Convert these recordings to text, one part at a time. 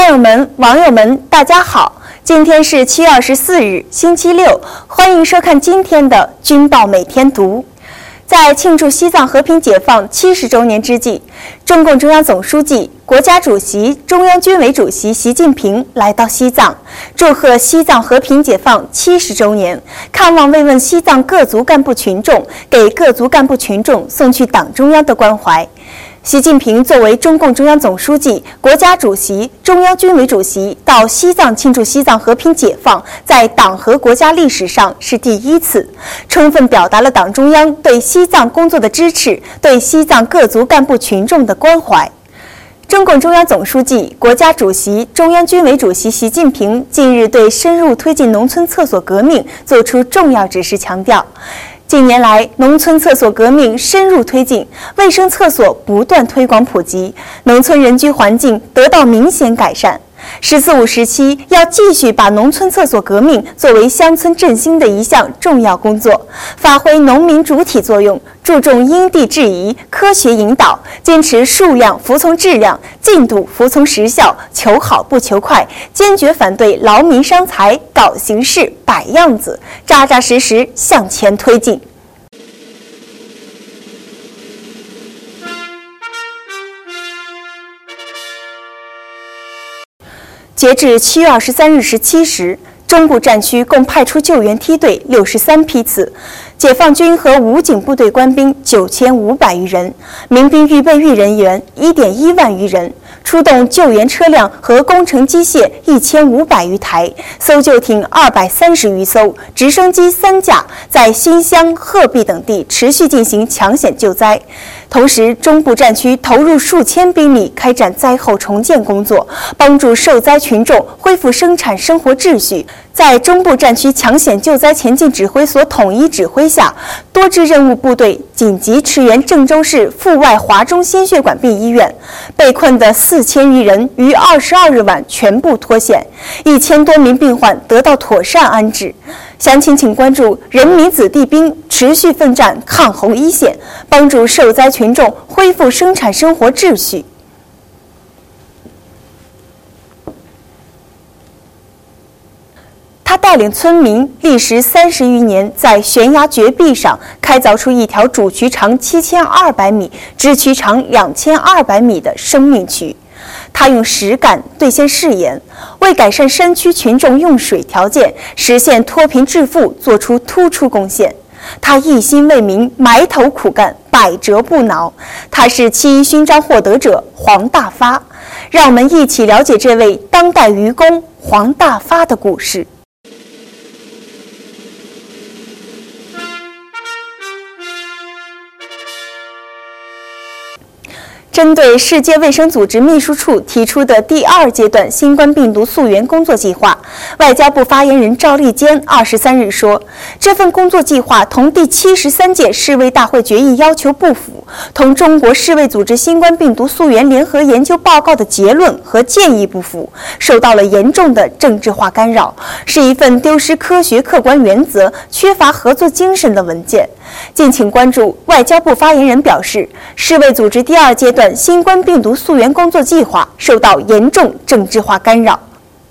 友们、网友们，大家好！今天是7月24日，星期六，欢迎收看今天的《军报每天读》。在庆祝西藏和平解放70周年之际，中共中央总书记、国家主席、中央军委主席习近平来到西藏，祝贺西藏和平解放70周年，看望慰问西藏各族干部群众，给各族干部群众送去党中央的关怀。习近平作为中共中央总书记、国家主席、中央军委主席到西藏庆祝西藏和平解放，在党和国家历史上是第一次，充分表达了党中央对西藏工作的支持，对西藏各族干部群众的关怀。中共中央总书记、国家主席、中央军委主席习近平近日对深入推进农村厕所革命作出重要指示，强调近年来，农村厕所革命深入推进，卫生厕所不断推广普及，农村人居环境得到明显改善。“14·5”时期要继续把农村厕所革命作为乡村振兴的一项重要工作，发挥农民主体作用，注重因地制宜、科学引导，坚持数量服从质量、进度服从时效，求好不求快，坚决反对劳民伤财、搞形式、摆样子，扎扎实实向前推进。截至7月23日17时，中部战区共派出救援梯队63批次，解放军和武警部队官兵9500余人，民兵预备役人员1.1万余人，出动救援车辆和工程机械1500余台，搜救艇230余艘，直升机3架，在新乡、鹤壁等地持续进行抢险救灾。同时，中部战区投入数千兵力开展灾后重建工作，帮助受灾群众恢复生产生活秩序。在中部战区抢险救灾前进指挥所统一指挥下，多支任务部队紧急驰援郑州市阜外华中心血管病医院，被困的4000余人于22日晚全部脱险，1000多名病患得到妥善安置。详情请关注人民子弟兵持续奋战抗洪一线，帮助受灾群众恢复生产生活秩序。他带领村民历时30余年，在悬崖绝壁上开凿出一条主渠长7200米、支渠长2200米的生命渠。他用实干兑现誓言，为改善山区群众用水条件，实现脱贫致富做出突出贡献。他一心为民，埋头苦干，百折不挠。他是7·1勋章获得者黄大发。让我们一起了解这位当代渔工黄大发的故事。针对世界卫生组织秘书处提出的第2阶段新冠病毒溯源工作计划，外交部发言人赵立坚23日说，这份工作计划同第73届世卫大会决议要求不符，同中国世卫组织新冠病毒溯源联合研究报告的结论和建议不符，受到了严重的政治化干扰，是一份丢失科学客观原则、缺乏合作精神的文件。敬请关注。外交部发言人表示，世卫组织第2阶段新冠病毒溯源工作计划受到严重政治化干扰。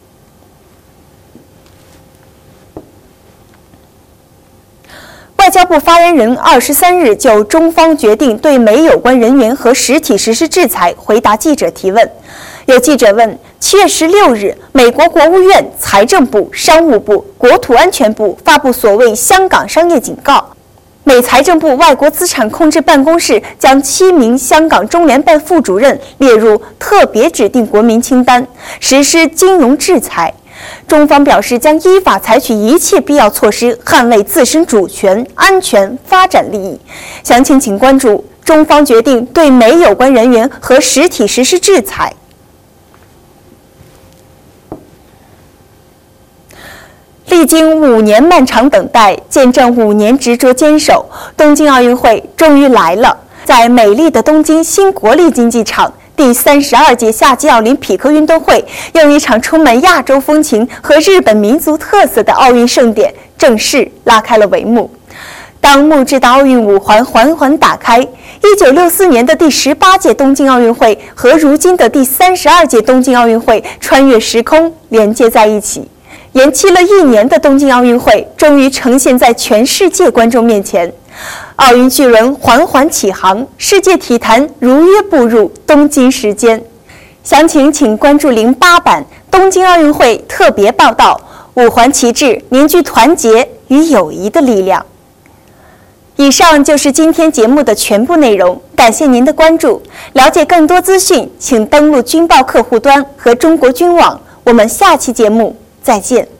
外交部发言人23日就中方决定对美有关人员和实体实施制裁回答记者提问。有记者问，7月16日，美国国务院、财政部、商务部、国土安全部发布所谓香港商业警告，美财政部外国资产控制办公室将7名香港中联办副主任列入特别指定国民清单，实施金融制裁。中方表示将依法采取一切必要措施，捍卫自身主权、安全、发展利益。详情请关注中方决定对美有关人员和实体实施制裁。历经5年漫长等待，见证5年执着坚守，东京奥运会终于来了。在美丽的东京新国立竞技场，第32届夏季奥林匹克运动会用一场充满亚洲风情和日本民族特色的奥运盛典正式拉开了帷幕。 当木质的奥运五环缓缓打开，1964年的第18届东京奥运会和如今的第32届东京奥运会穿越时空连接在一起。延期了1年的东京奥运会终于呈现在全世界观众面前，奥运巨轮缓缓起航，世界体坛如约步入东京时间。详情请关注08版东京奥运会特别报道，五环旗帜凝聚团结与友谊的力量。以上就是今天节目的全部内容，感谢您的关注。了解更多资讯，请登录军报客户端和中国军网。我们下期节目再见。